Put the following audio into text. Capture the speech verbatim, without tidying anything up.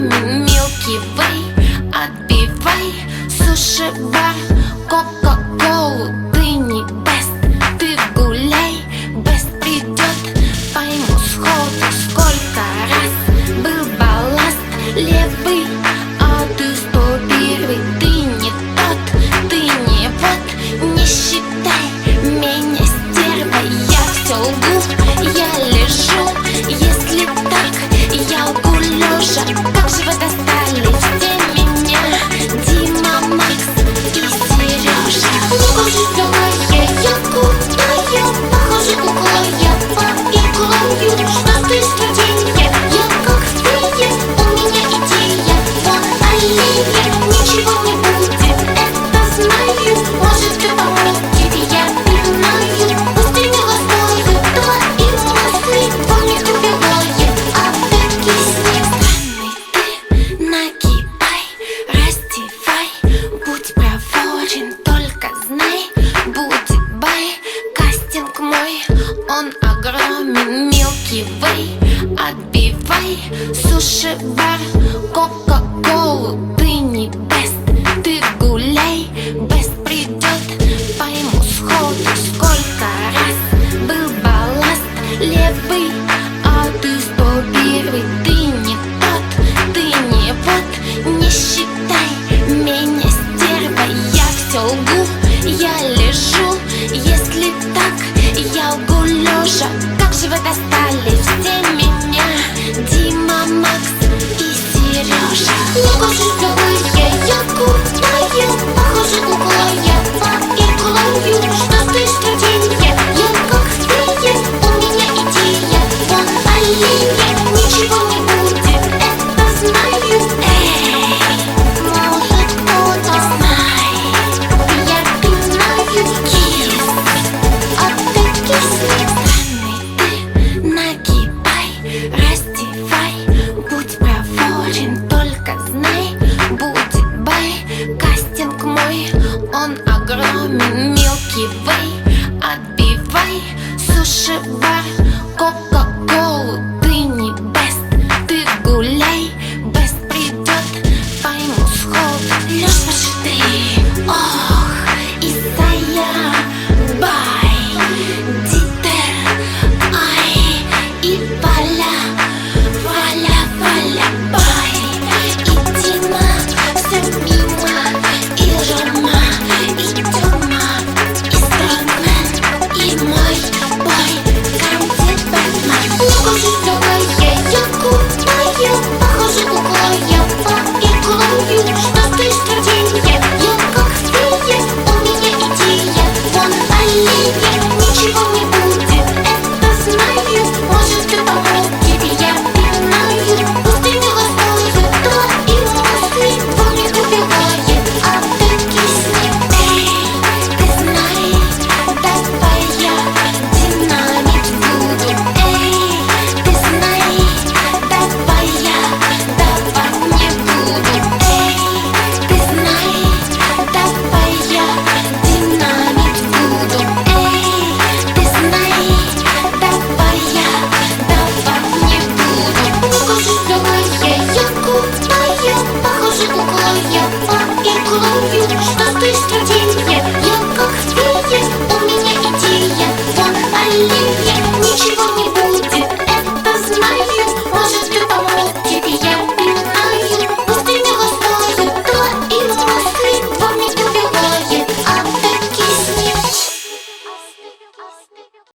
огромен, Milky Way. Отбивай суши-бар, кока-колу, ты не бест. Ты гуляй, бест придет, пойму сходу, сколько раз был балласт левый, а ты сто первый. Ты не тот, ты не вот, не считай меня стервой. Я все лгу, я лежу, если так, я лгу лежа. Как же вы достали все меня, Дима, Макс и Сережа. Покажи, давай, я кутаю, похоже, кукла, я поиглаю. Что ты студенья, я как фея, у меня идея, вон аллея. Ничего не будет, это знаю, может ты пометит, я пинаю. Устремила стою, твои мысли, помнит убивает, а ты киснет. Странный ты, нагибай, раздевай, будь проворен, только знай, будет бай. Кастинг мой, он огромен, Milky Way. Отбивай суши-бар, кока-колу, ты не бест. Ты гуляй, бест придет, пойму сходу, сколько раз был балласт левый, а ты сто первый. Ты не тот, ты не вот, не считай меня стервой. Я все лгу, я лежу, если так, я лгу лежа. Как же вы достали все меня, Дима, Макс и Сережа. Покажи, давай, я кутаю.